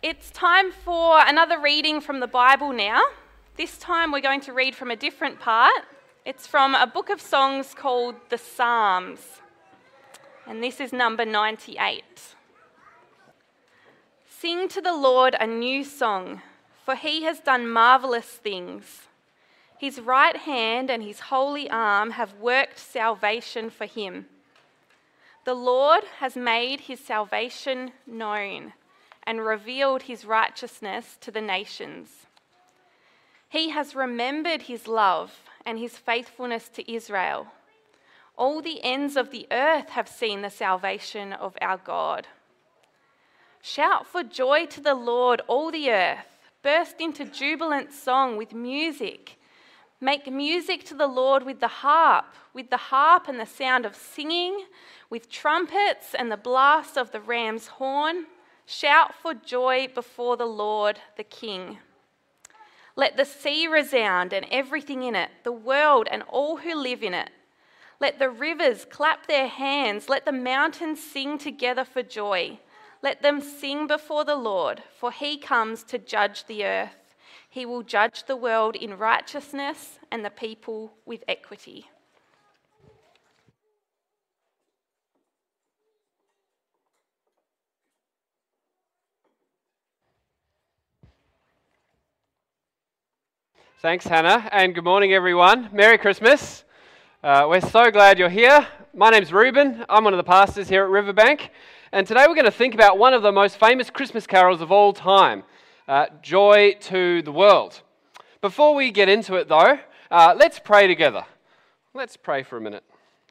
It's time for another reading from the Bible now. This time we're going to read from a different part. It's from a book of songs called the Psalms, and this is number 98. Sing to the Lord a new song, for he has done marvellous things. His right hand and his holy arm have worked salvation for him. The Lord has made his salvation known and revealed his righteousness to the nations. He has remembered his love and his faithfulness to Israel. All the ends of the earth have seen the salvation of our God. Shout for joy to the Lord, all the earth. Burst into jubilant song with music. Make music to the Lord with the harp and the sound of singing, with trumpets and the blast of the ram's horn. Shout for joy before the Lord, the King. Let the sea resound and everything in it, the world and all who live in it. Let the rivers clap their hands. Let the mountains sing together for joy. Let them sing before the Lord, for he comes to judge the earth. He will judge the world in righteousness and the people with equity. Thanks, Hannah, and good morning, everyone. Merry Christmas. We're so glad you're here. My name's Ruben. I'm one of the pastors here at Riverbank, and today we're going to think about one of the most famous Christmas carols of all time, Joy to the World. Before we get into it, though, let's pray together. Let's pray for a minute.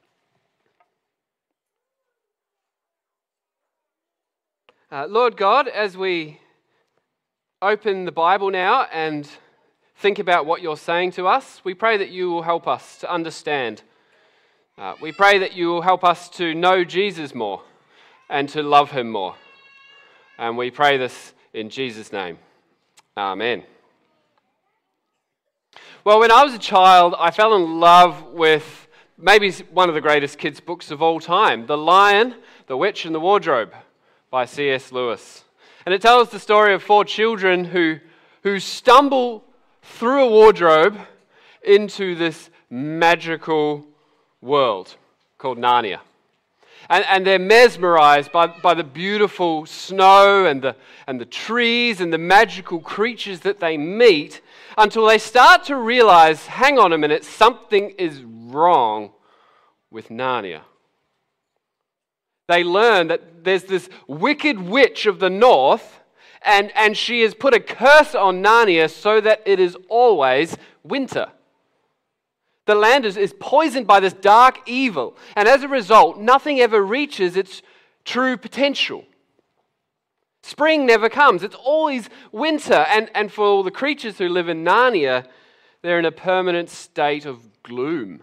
Lord God, as we open the Bible now and think about what you're saying to us, we pray that you will help us to understand. We pray that you will help us to know Jesus more and to love him more. And we pray this in Jesus' name. Amen. Well, when I was a child, I fell in love with maybe one of the greatest kids' books of all time, The Lion, the Witch and the Wardrobe by C.S. Lewis. And it tells the story of 4 children who stumble through a wardrobe into this magical world called Narnia. And they're mesmerized by the beautiful snow and the trees and the magical creatures that they meet until they start to realize, hang on a minute, something is wrong with Narnia. They learn that there's this wicked witch of the north, and she has put a curse on Narnia so that it is always winter. The land is poisoned by this dark evil, and as a result, nothing ever reaches its true potential. Spring never comes. It's always winter, and for all the creatures who live in Narnia, they're in a permanent state of gloom.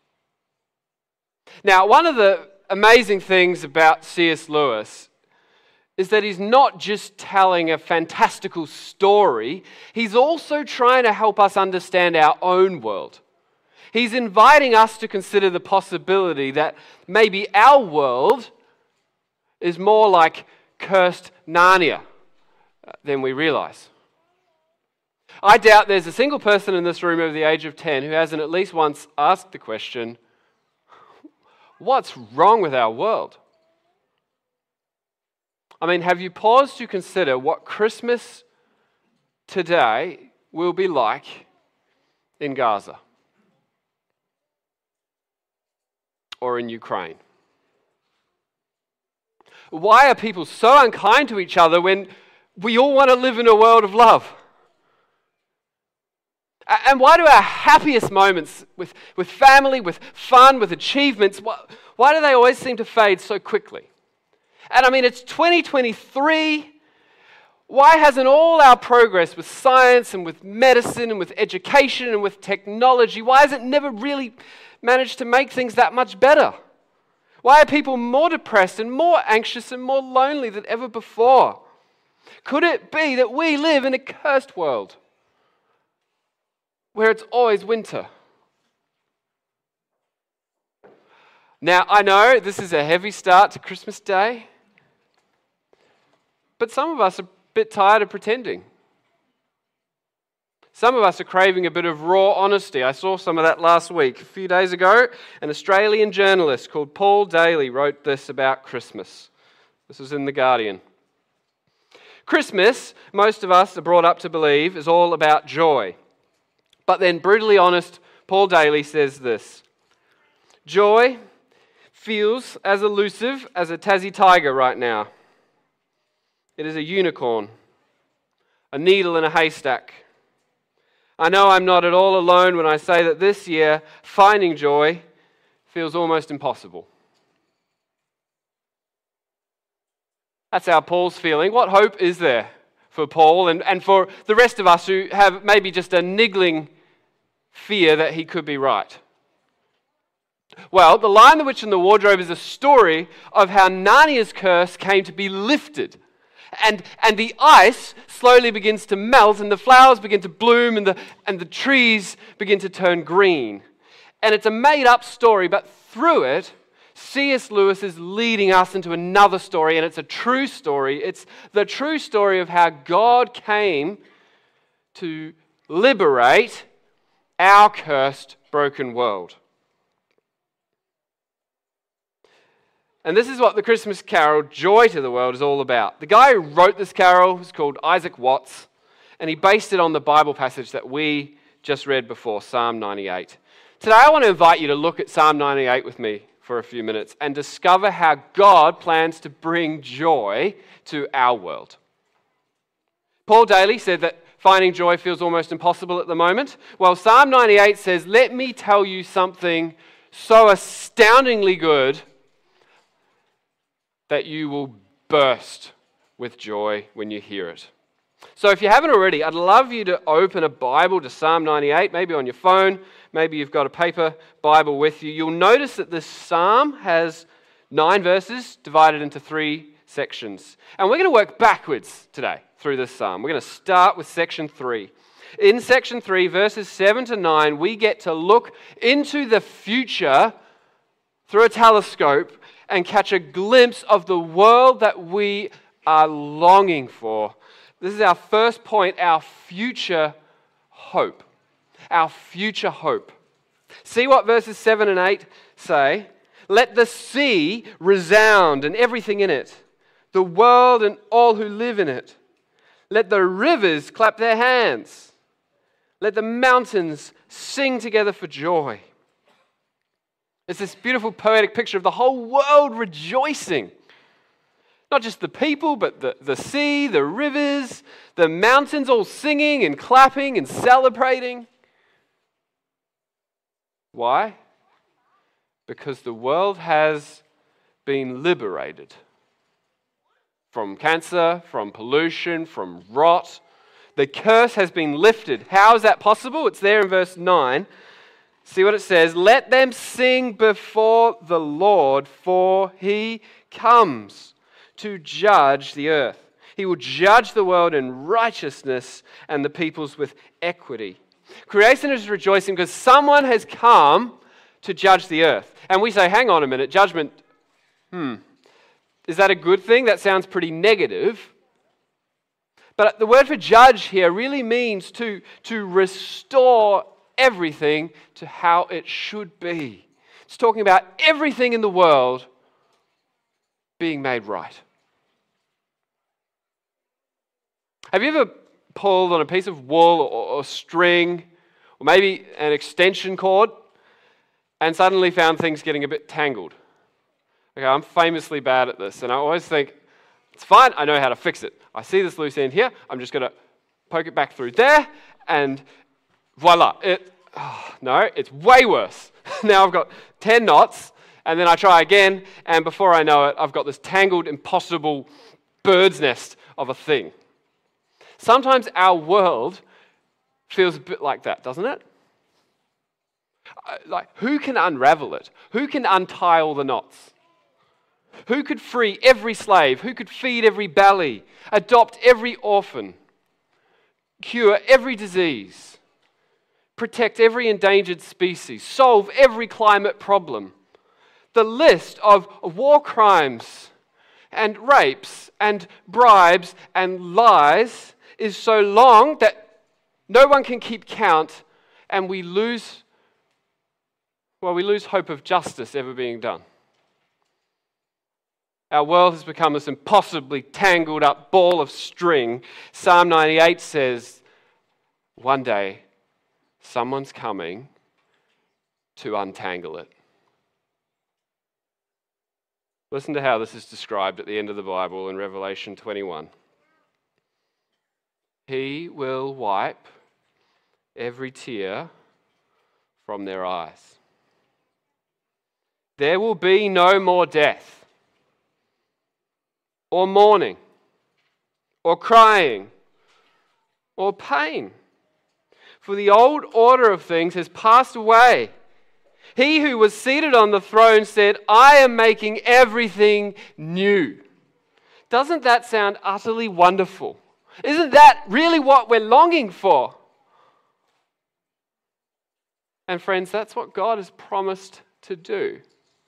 Now, one of the amazing things about C.S. Lewis is that he's not just telling a fantastical story, he's also trying to help us understand our own world. He's inviting us to consider the possibility that maybe our world is more like cursed Narnia than we realize. I doubt there's a single person in this room over the age of 10 who hasn't at least once asked the question, what's wrong with our world? I mean, have you paused to consider what Christmas today will be like in Gaza or in Ukraine? Why are people so unkind to each other when we all want to live in a world of love? And why do our happiest moments with family, with fun, with achievements, why do they always seem to fade so quickly? And I mean, it's 2023. Why hasn't all our progress with science and with medicine and with education and with technology, why has it never really managed to make things that much better? Why are people more depressed and more anxious and more lonely than ever before? Could it be that we live in a cursed world where it's always winter? Now, I know this is a heavy start to Christmas Day, but some of us are bit tired of pretending. Some of us are craving a bit of raw honesty. I saw some of that last week. A few days ago, an Australian journalist called Paul Daly wrote this about Christmas. This was in The Guardian. Christmas, most of us are brought up to believe, is all about joy. But then, brutally honest, Paul Daly says this: joy feels as elusive as a Tassie tiger right now. It is a unicorn, a needle in a haystack. I know I'm not at all alone when I say that this year, finding joy feels almost impossible. That's how Paul's feeling. What hope is there for Paul and for the rest of us who have maybe just a niggling fear that he could be right? Well, The Lion, the Witch and the Wardrobe is a story of how Narnia's curse came to be lifted. And the ice slowly begins to melt, and the flowers begin to bloom, and the trees begin to turn green. And it's a made-up story, but through it, C.S. Lewis is leading us into another story, and it's a true story. It's the true story of how God came to liberate our cursed, broken world. And this is what the Christmas carol, Joy to the World, is all about. The guy who wrote this carol was called Isaac Watts, and he based it on the Bible passage that we just read before, Psalm 98. Today I want to invite you to look at Psalm 98 with me for a few minutes and discover how God plans to bring joy to our world. Paul Daly said that finding joy feels almost impossible at the moment. Well, Psalm 98 says, let me tell you something so astoundingly good that you will burst with joy when you hear it. So if you haven't already, I'd love you to open a Bible to Psalm 98, maybe on your phone, maybe you've got a paper Bible with you. You'll notice that this psalm has 9 verses divided into 3 sections. And we're going to work backwards today through this psalm. We're going to start with section 3. In section 3, verses 7 to 9, we get to look into the future through a telescope and catch a glimpse of the world that we are longing for. This is our first point, our future hope. Our future hope. See what verses 7 and 8 say? Let the sea resound and everything in it, the world and all who live in it. Let the rivers clap their hands. Let the mountains sing together for joy. It's this beautiful poetic picture of the whole world rejoicing. Not just the people, but the sea, the rivers, the mountains all singing and clapping and celebrating. Why? Because the world has been liberated from cancer, from pollution, from rot. The curse has been lifted. How is that possible? It's there in verse 9. See what it says? Let them sing before the Lord, for he comes to judge the earth. He will judge the world in righteousness and the peoples with equity. Creation is rejoicing because someone has come to judge the earth. And we say, hang on a minute, judgment, is that a good thing? That sounds pretty negative. But the word for judge here really means to restore everything to how it should be. It's talking about everything in the world being made right. Have you ever pulled on a piece of wool or string, or maybe an extension cord, and suddenly found things getting a bit tangled? Okay, I'm famously bad at this, and I always think, it's fine, I know how to fix it. I see this loose end here, I'm just going to poke it back through there, and voila. No, it's way worse. Now I've got 10 knots, and then I try again, and before I know it, I've got this tangled, impossible bird's nest of a thing. Sometimes our world feels a bit like that, doesn't it? Like, who can unravel it? Who can untie all the knots? Who could free every slave? Who could feed every belly? Adopt every orphan? Cure every disease? Protect every endangered species? Solve every climate problem? The list of war crimes and rapes and bribes and lies is so long that no one can keep count, and we lose hope of justice ever being done. Our world has become this impossibly tangled up ball of string. Psalm 98 says, one day, someone's coming to untangle it. Listen to how this is described at the end of the Bible in Revelation 21. He will wipe every tear from their eyes. There will be no more death, or mourning, or crying, or pain. For the old order of things has passed away. He who was seated on the throne said, I am making everything new. Doesn't that sound utterly wonderful? Isn't that really what we're longing for? And friends, that's what God has promised to do.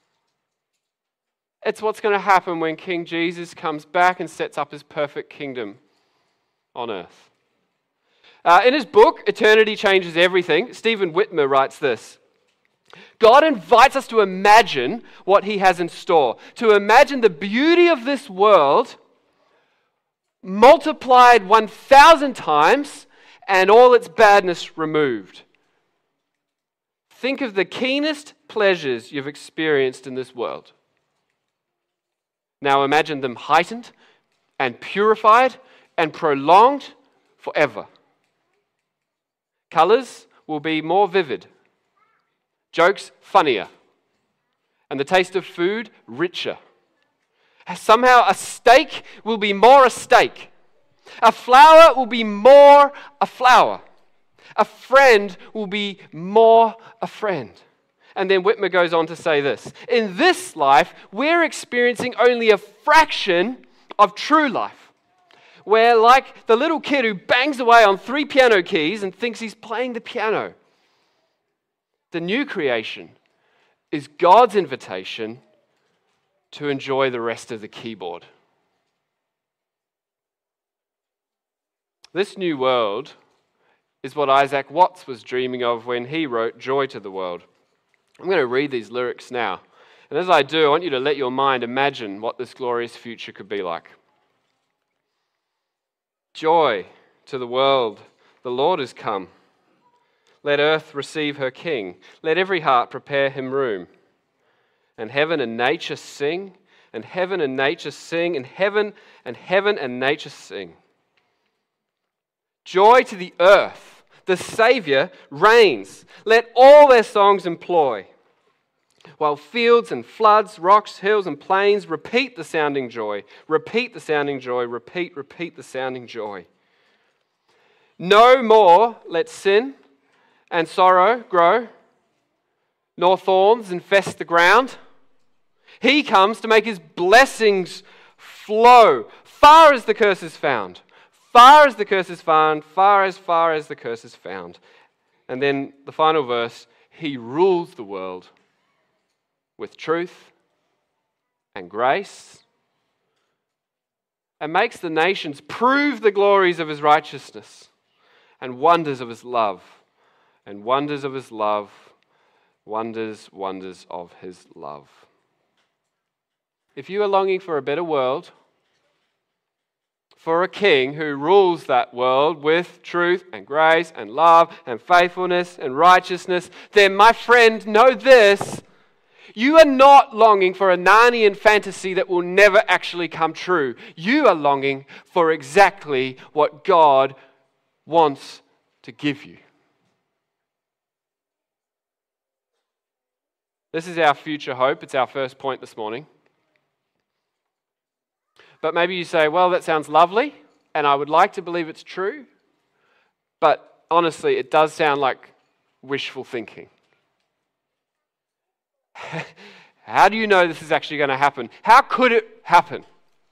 It's what's going to happen when King Jesus comes back and sets up his perfect kingdom on earth. In his book, Eternity Changes Everything, Stephen Whitmer writes this. God invites us to imagine what he has in store, to imagine the beauty of this world multiplied 1,000 times and all its badness removed. Think of the keenest pleasures you've experienced in this world. Now imagine them heightened and purified and prolonged forever. Colors will be more vivid, jokes funnier, and the taste of food richer. Somehow a steak will be more a steak. A flower will be more a flower. A friend will be more a friend. And then Whitmer goes on to say this. In this life, we're experiencing only a fraction of true life. We're like the little kid who bangs away on 3 piano keys and thinks he's playing the piano. The new creation is God's invitation to enjoy the rest of the keyboard. This new world is what Isaac Watts was dreaming of when he wrote Joy to the World. I'm going to read these lyrics now. And as I do, I want you to let your mind imagine what this glorious future could be like. Joy to the world, the Lord is come. Let earth receive her King. Let every heart prepare him room. And heaven and nature sing, and heaven and nature sing, and heaven and nature sing. Joy to the earth, the Saviour reigns. Let all their songs employ. While fields and floods, rocks, hills and plains repeat the sounding joy. Repeat the sounding joy. Repeat the sounding joy. No more let sin and sorrow grow, nor thorns infest the ground. He comes to make his blessings flow. Far as the curse is found. Far as the curse is found. Far as the curse is found. And then the final verse, he rules the world with truth and grace and makes the nations prove the glories of his righteousness and wonders of his love and wonders of his love, wonders of his love. If you are longing for a better world, for a king who rules that world with truth and grace and love and faithfulness and righteousness, then my friend, know this. You are not longing for a Narnian fantasy that will never actually come true. You are longing for exactly what God wants to give you. This is our future hope. It's our first point this morning. But maybe you say, well, that sounds lovely, and I would like to believe it's true, but honestly, it does sound like wishful thinking. How do you know this is actually going to happen? How could it happen?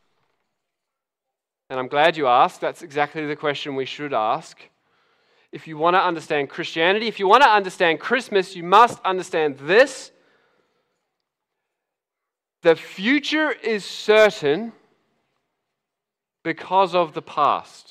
And I'm glad you asked. That's exactly the question we should ask. If you want to understand Christianity, if you want to understand Christmas, you must understand this. The future is certain because of the past.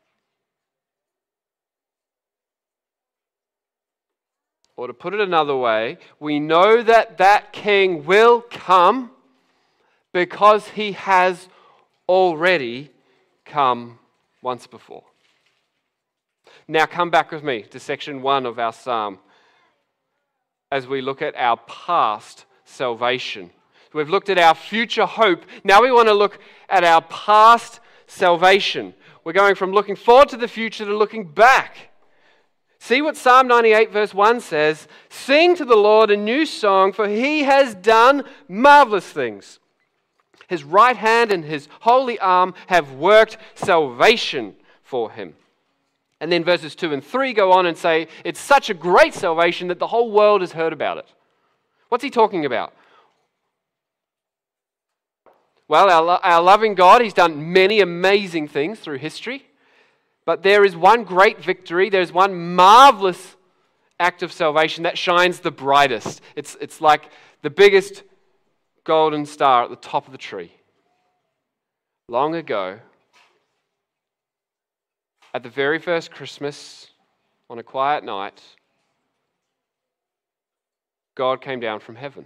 Or to put it another way, we know that that king will come because he has already come once before. Now come back with me to section 1 of our psalm as we look at our past salvation. We've looked at our future hope. Now we want to look at our past salvation. We're going from looking forward to the future to looking back. See what Psalm 98 verse 1 says. Sing to the Lord a new song, for he has done marvelous things. His right hand and his holy arm have worked salvation for him. And then verses 2 and 3 go on and say, it's such a great salvation that the whole world has heard about it. What's he talking about? Well, our loving God, he's done many amazing things through history. But there is one great victory, there's one marvelous act of salvation that shines the brightest. It's like the biggest golden star at the top of the tree. Long ago, at the very first Christmas, on a quiet night, God came down from heaven.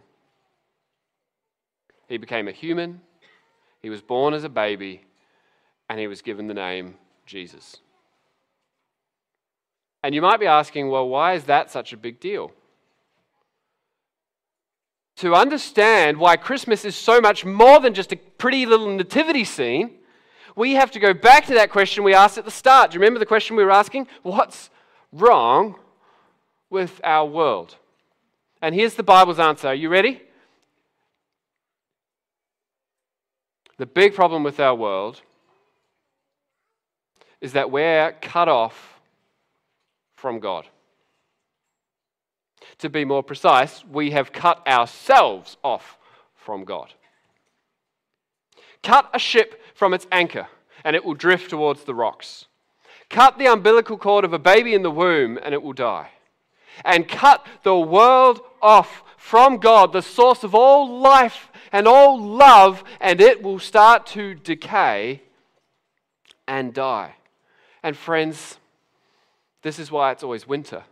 He became a human, he was born as a baby, and he was given the name Jesus. And you might be asking, well, why is that such a big deal? To understand why Christmas is so much more than just a pretty little nativity scene, we have to go back to that question we asked at the start. Do you remember the question we were asking? What's wrong with our world? And here's the Bible's answer. Are you ready? The big problem with our world is that we're cut off from God. To be more precise, we have cut ourselves off from God. Cut a ship from its anchor and it will drift towards the rocks. Cut the umbilical cord of a baby in the womb and it will die. And cut the world off from God, the source of all life and all love, and it will start to decay and die. And friends, this is why it's always winter.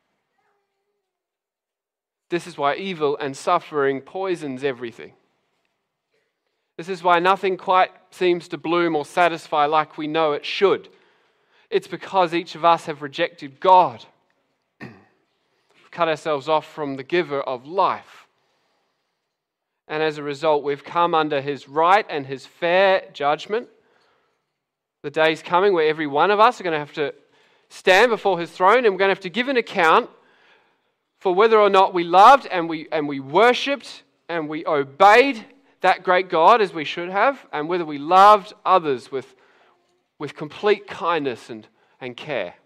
This is why evil and suffering poisons everything. This is why nothing quite seems to bloom or satisfy like we know it should. It's because each of us have rejected God. We've cut ourselves off from the giver of life. And as a result, we've come under his right and his fair judgment. The day's coming where every one of us are going to have to stand before his throne, and we're going to have to give an account for whether or not we loved and we worshipped and we obeyed that great God as we should have, and whether we loved others with complete kindness and care.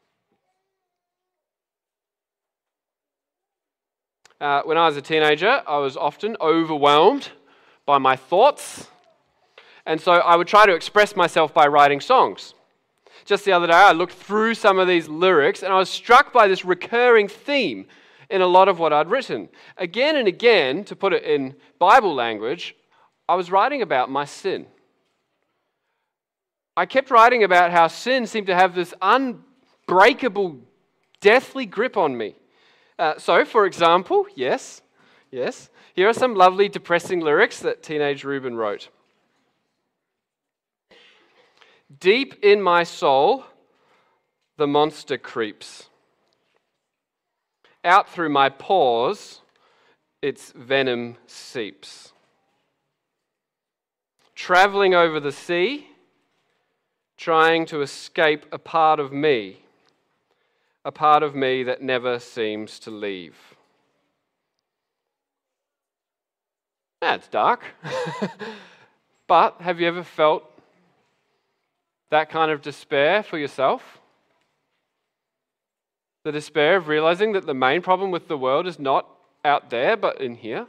When I was a teenager, I was often overwhelmed by my thoughts, and so I would try to express myself by writing songs. Just the other day, I looked through some of these lyrics and I was struck by this recurring theme in a lot of what I'd written. Again and again, to put it in Bible language, I was writing about my sin. I kept writing about how sin seemed to have this unbreakable, deathly grip on me. So, for example, yes, here are some lovely depressing lyrics that teenage Reuben wrote. Deep in my soul, the monster creeps. Out through my pores, its venom seeps. Traveling over the sea, trying to escape a part of me that never seems to leave. That's dark. But have you ever felt that kind of despair for yourself? The despair of realizing that the main problem with the world is not out there, but in here.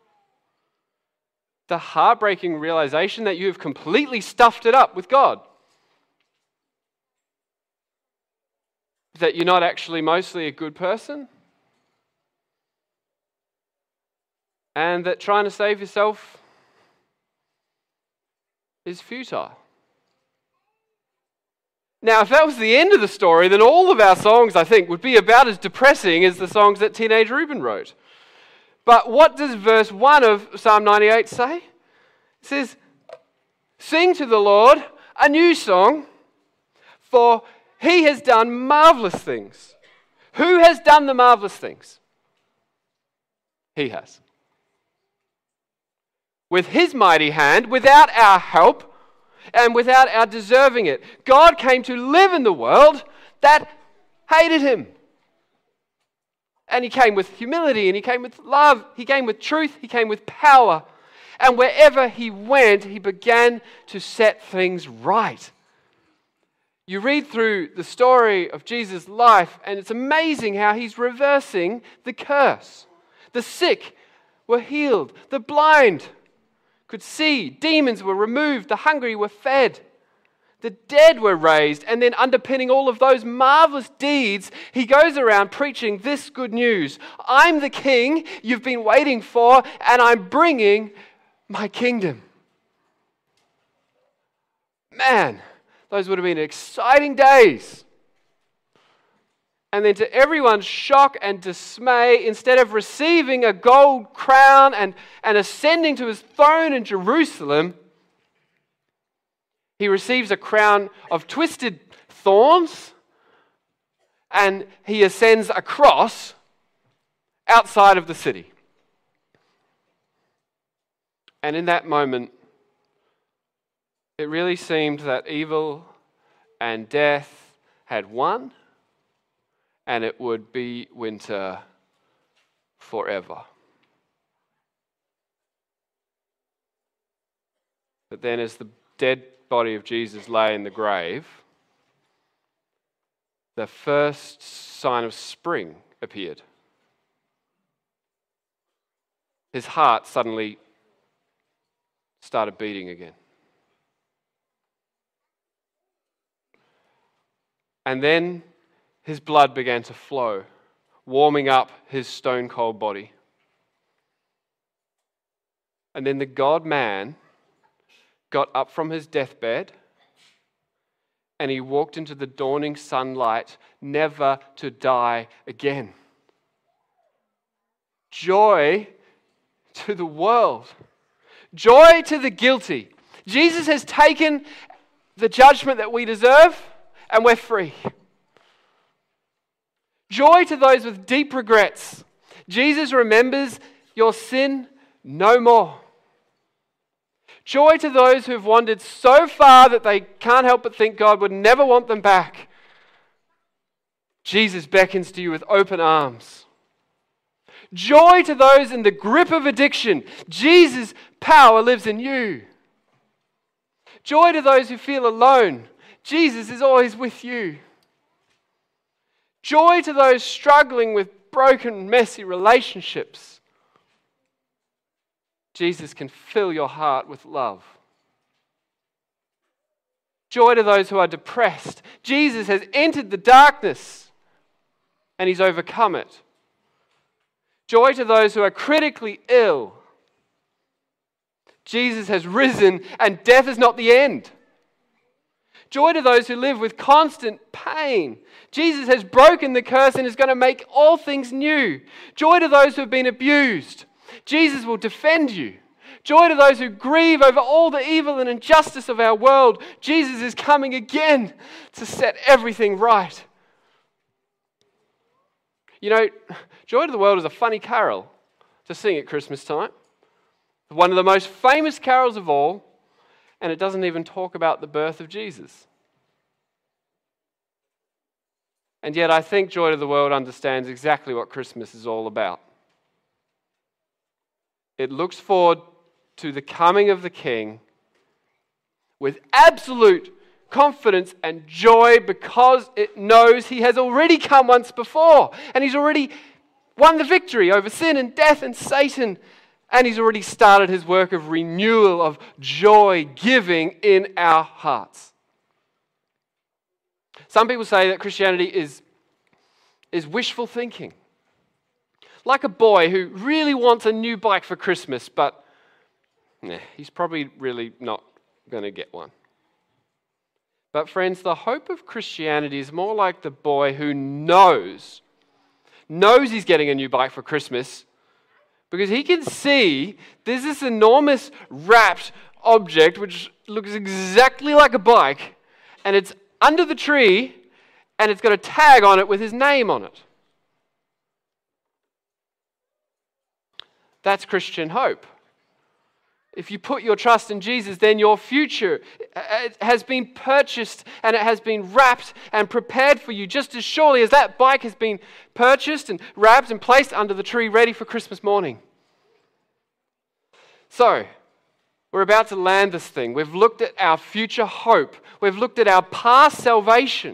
The heartbreaking realization that you have completely stuffed it up with God. That you're not actually mostly a good person. And that trying to save yourself is futile. Now, if that was the end of the story, then all of our songs, I think, would be about as depressing as the songs that teenage Reuben wrote. But what does verse 1 of Psalm 98 say? It says, "Sing to the Lord a new song, for he has done marvelous things." Who has done the marvelous things? He has. With his mighty hand, without our help, and without our deserving it. God came to live in the world that hated him. And he came with humility, and he came with love, he came with truth, he came with power. And wherever he went, he began to set things right. You read through the story of Jesus' life, and it's amazing how he's reversing the curse. The sick were healed, the blind could see, demons were removed, the hungry were fed, the dead were raised, and then underpinning all of those marvelous deeds, he goes around preaching this good news. I'm the king you've been waiting for, and I'm bringing my kingdom. Man, those would have been exciting days. And then to everyone's shock and dismay, instead of receiving a gold crown and ascending to his throne in Jerusalem, he receives a crown of twisted thorns, and he ascends a cross outside of the city. And in that moment, it really seemed that evil and death had won, and it would be winter forever. But then as the dead body of Jesus lay in the grave, the first sign of spring appeared. His heart suddenly started beating again. And then his blood began to flow, warming up his stone-cold body. And then the God-man got up from his deathbed and he walked into the dawning sunlight, never to die again. Joy to the world. Joy to the guilty. Jesus has taken the judgment that we deserve, and we're free. Joy to those with deep regrets. Jesus remembers your sin no more. Joy to those who've wandered so far that they can't help but think God would never want them back. Jesus beckons to you with open arms. Joy to those in the grip of addiction. Jesus' power lives in you. Joy to those who feel alone. Jesus is always with you. Joy to those struggling with broken, messy relationships. Jesus can fill your heart with love. Joy to those who are depressed. Jesus has entered the darkness and he's overcome it. Joy to those who are critically ill. Jesus has risen and death is not the end. Joy to those who live with constant pain. Jesus has broken the curse and is going to make all things new. Joy to those who have been abused. Jesus will defend you. Joy to those who grieve over all the evil and injustice of our world. Jesus is coming again to set everything right. You know, Joy to the World is a funny carol to sing at Christmas time. One of the most famous carols of all, and it doesn't even talk about the birth of Jesus. And yet I think Joy to the World understands exactly what Christmas is all about. It looks forward to the coming of the King with absolute confidence and joy because it knows he has already come once before and he's already won the victory over sin and death and Satan, and he's already started his work of renewal, of joy giving in our hearts. Some people say that Christianity is wishful thinking. Like a boy who really wants a new bike for Christmas, but he's probably really not going to get one. But friends, the hope of Christianity is more like the boy who knows he's getting a new bike for Christmas because he can see there's this enormous wrapped object which looks exactly like a bike, and it's under the tree, and it's got a tag on it with his name on it. That's Christian hope. If you put your trust in Jesus, then your future has been purchased and it has been wrapped and prepared for you just as surely as that bike has been purchased and wrapped and placed under the tree ready for Christmas morning. So, we're about to land this thing. We've looked at our future hope. We've looked at our past salvation.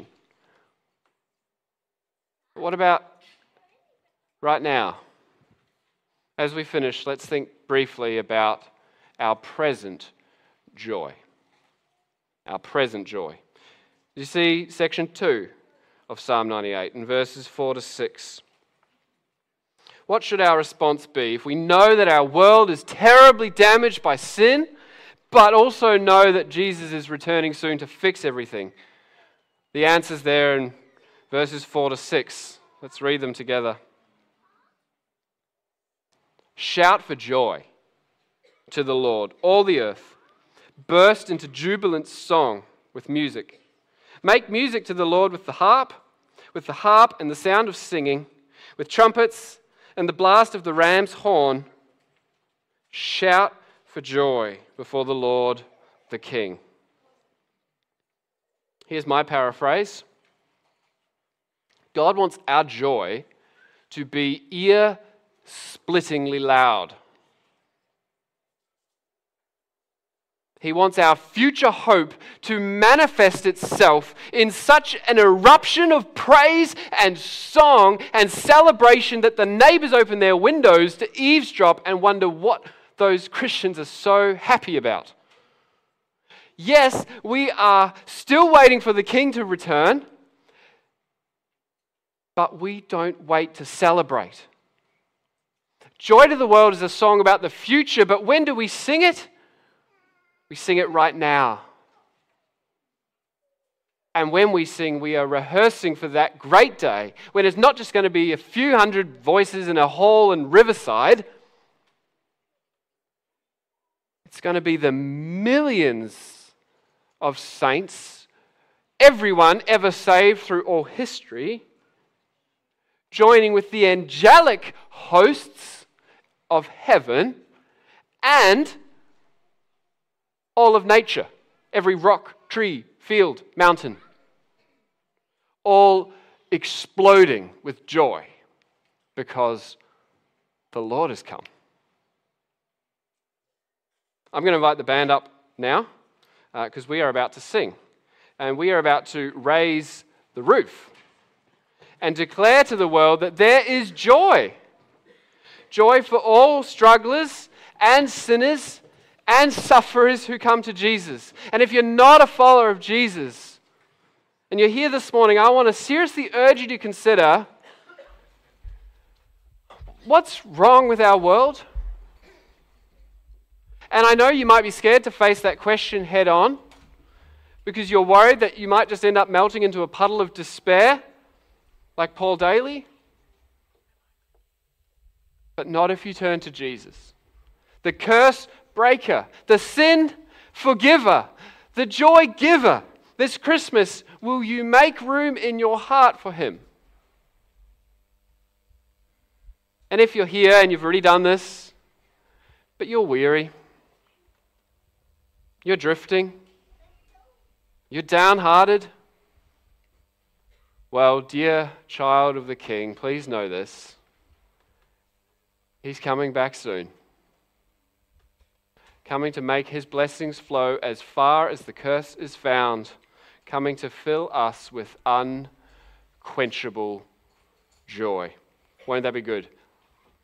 What about right now? As we finish, let's think briefly about our present joy. Our present joy. You see section 2 of Psalm 98 in verses 4 to 6. What should our response be if we know that our world is terribly damaged by sin, but also know that Jesus is returning soon to fix everything? The answer's there in verses 4 to 6. Let's read them together. Shout for joy to the Lord, all the earth. Burst into jubilant song with music. Make music to the Lord with the harp and the sound of singing, with trumpets and the blast of the ram's horn. Shout for joy before the Lord the King. Here's my paraphrase. God wants our joy to be ear-splittingly loud. He wants our future hope to manifest itself in such an eruption of praise and song and celebration that the neighbors open their windows to eavesdrop and wonder what those Christians are so happy about. Yes, we are still waiting for the King to return, but we don't wait to celebrate. Joy to the World is a song about the future, but when do we sing it? We sing it right now. And when we sing, we are rehearsing for that great day when it's not just going to be a few hundred voices in a hall in Riverside. It's going to be the millions of saints, everyone ever saved through all history, joining with the angelic hosts of heaven and all of nature, every rock, tree, field, mountain, all exploding with joy because the Lord has come. I'm going to invite the band up now because we are about to sing and we are about to raise the roof and declare to the world that there is joy. Joy for all strugglers and sinners and sufferers who come to Jesus. And if you're not a follower of Jesus and you're here this morning, I want to seriously urge you to consider what's wrong with our world. And I know you might be scared to face that question head on because you're worried that you might just end up melting into a puddle of despair like Paul Daly. But not if you turn to Jesus, the curse breaker, the sin forgiver, the joy giver. This Christmas, will you make room in your heart for him? And if you're here and you've already done this, but you're weary, you're drifting, you're downhearted, well, dear child of the King, please know this. He's coming back soon. Coming to make his blessings flow as far as the curse is found, coming to fill us with unquenchable joy. Won't that be good?